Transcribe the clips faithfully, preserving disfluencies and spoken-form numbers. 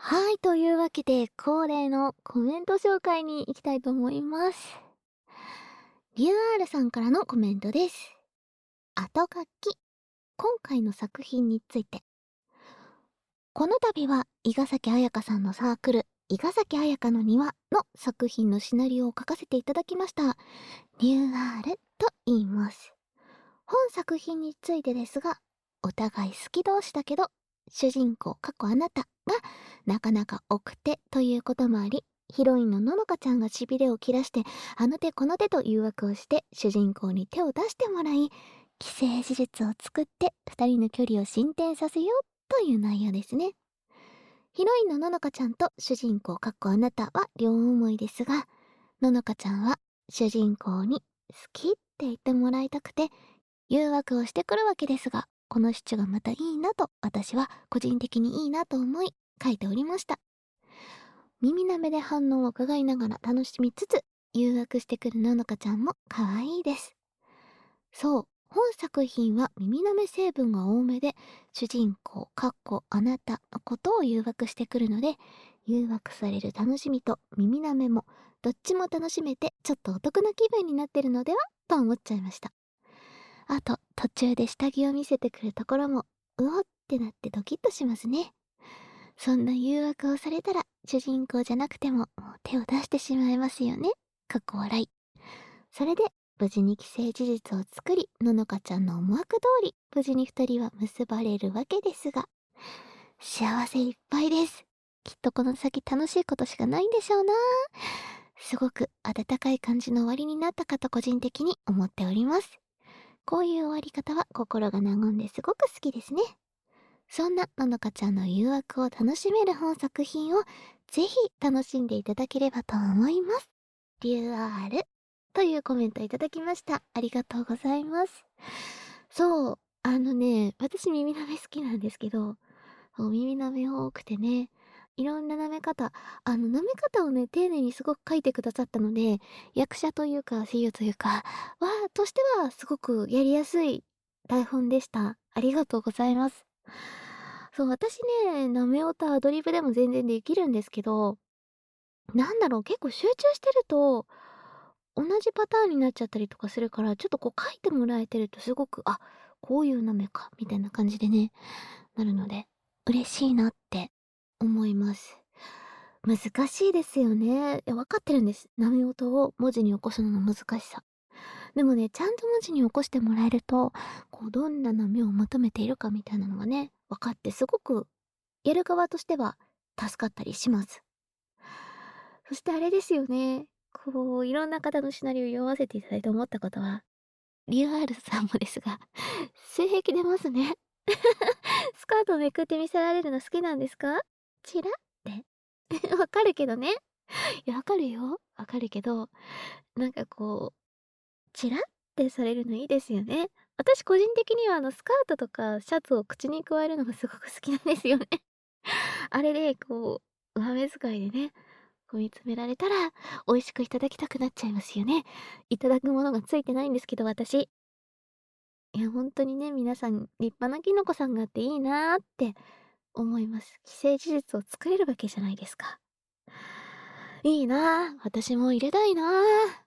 はい、というわけで、恒例のコメント紹介に行きたいと思います。リューアール さんからのコメントです。後書き、今回の作品について。この度は、伊賀崎彩香さんのサークル、伊賀崎彩香の庭の作品のシナリオを書かせていただきました。リューアール と言います。本作品についてですが、お互い好き同士だけど、主人公過去あなたがなかなか奥手ということもあり、ヒロインのののかちゃんがしびれを切らして、あの手この手と誘惑をして主人公に手を出してもらい、既成事実を作って二人の距離を進展させようという内容ですね。ヒロインのののかちゃんと主人公過去あなたは両思いですが、ののかちゃんは主人公に好きって言ってもらいたくて誘惑をしてくるわけですが、このシチュがまたいいなと私は個人的にいいなと思い書いておりました。耳なめで反応を伺いながら楽しみつつ、誘惑してくるののかちゃんも可愛いです。そう、本作品は耳なめ成分が多めで、主人公、かっこあなたのことを誘惑してくるので、誘惑される楽しみと耳なめもどっちも楽しめてちょっとお得な気分になってるのではと思っちゃいました。あと、途中で下着を見せてくるところも、うおってなってドキッとしますね。そんな誘惑をされたら、主人公じゃなくても、もう手を出してしまいますよね。かっこ笑い。それで、無事に既成事実を作り、ののかちゃんの思惑通り、無事に二人は結ばれるわけですが、幸せいっぱいです。きっとこの先楽しいことしかないんでしょうな。すごく温かい感じの終わりになったかと個人的に思っております。こういう終わり方は心が和んですごく好きですね。そんなののかちゃんの誘惑を楽しめる本作品をぜひ楽しんでいただければと思います。リューアールというコメントいただきました。ありがとうございます。そう、あのね、私耳舐め好きなんですけど、そう耳舐め多くてね、いろんな舐め方、あの舐め方をね、丁寧にすごく書いてくださったので、役者というか声優というか、は、としてはすごくやりやすい台本でした。ありがとうございます。そう、私ね、舐め音アドリブでも全然できるんですけど、なんだろう、結構集中してると、同じパターンになっちゃったりとかするから、ちょっとこう書いてもらえてるとすごく、あ、こういう舐めか、みたいな感じでね、なるので、嬉しいなって思います。難しいですよね。いや、分かってるんです。舐め音を文字に起こすのの難しさ。でもね、ちゃんと文字に起こしてもらえると、こう、どんな波を求めているかみたいなのがね、分かってすごく、やる側としては助かったりします。そしてあれですよね。こう、いろんな方のシナリオを読ませていただいて思ったことは、リューアールさんもですが、性癖出ますね。スカートをめくって見せられるの好きなんですか？チラって。わかるけどね。いや、わかるよ。わかるけど、なんかこう、チラってされるのいいですよね。私個人的にはあのスカートとかシャツを口に加えるのがすごく好きなんですよね。あれでこう、上目遣いでね、こう見つめられたら、美味しくいただきたくなっちゃいますよね。いただくものがついてないんですけど、私。いや、ほんとにね、皆さん立派なキノコさんがあっていいなって思います。既成事実を作れるわけじゃないですか。いいな、私も入れたいな。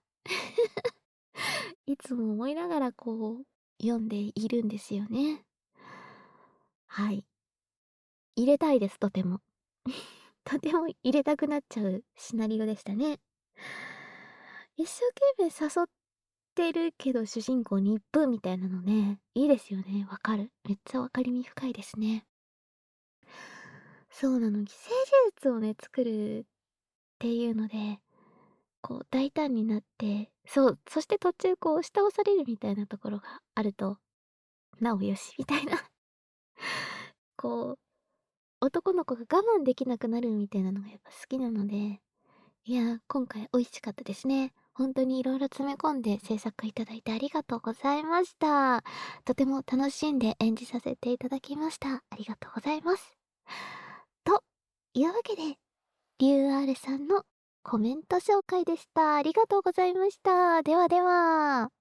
いつも思いながらこう、読んでいるんですよね。はい。入れたいです、とても。とても入れたくなっちゃうシナリオでしたね。一生懸命誘ってるけど主人公に一分みたいなのね、いいですよね。わかる。めっちゃ分かりみ深いですね。そうなの、既成事実をね、作るっていうので、こう大胆になって、そう、そして途中こう押し倒されるみたいなところがあると、なおよしみたいな、こう、男の子が我慢できなくなるみたいなのがやっぱ好きなので、いや、今回美味しかったですね。本当にいろいろ詰め込んで制作いただいてありがとうございました。とても楽しんで演じさせていただきました。ありがとうございます。というわけで、リューアール さんのコメント紹介でした。ありがとうございました。ではでは。